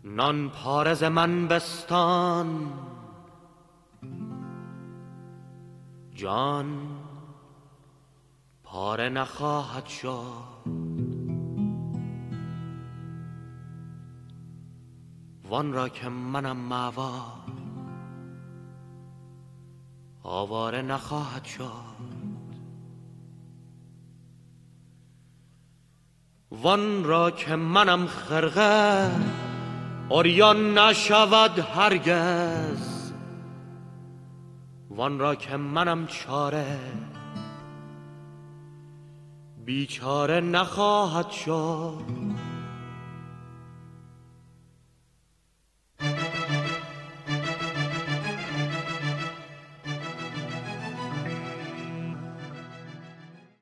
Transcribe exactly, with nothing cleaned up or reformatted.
نان پاره ز من بستان، جان پاره نخواهد شد. وان را که منم مأوا، آواره نخواهد شد. وان را که منم خرقه، عریان نشود هرگز. وان را که منم چاره، بیچاره نخواهد شد.